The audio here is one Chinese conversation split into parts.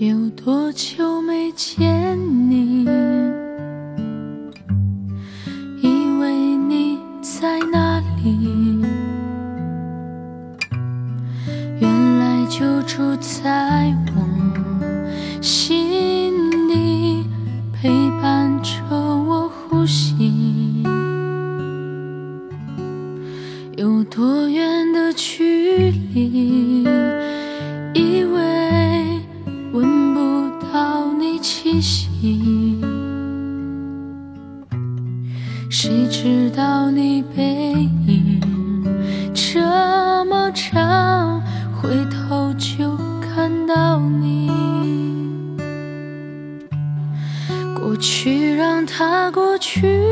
有多久没见你，以为你在哪里，原来就住在我心底，陪伴着我呼吸。有多远的距离，以为闻不到你气息，谁知道你背影这么长，回头就看到你。过去让它过去，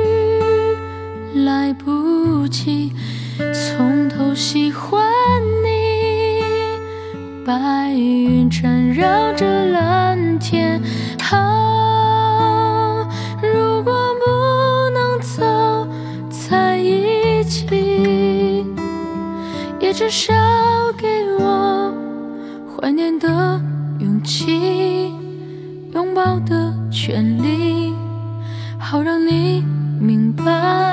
来不及从头喜欢你。白云缠绕着蓝天，如果不能走在一起，也至少给我怀念的勇气，拥抱的权利，好让你明白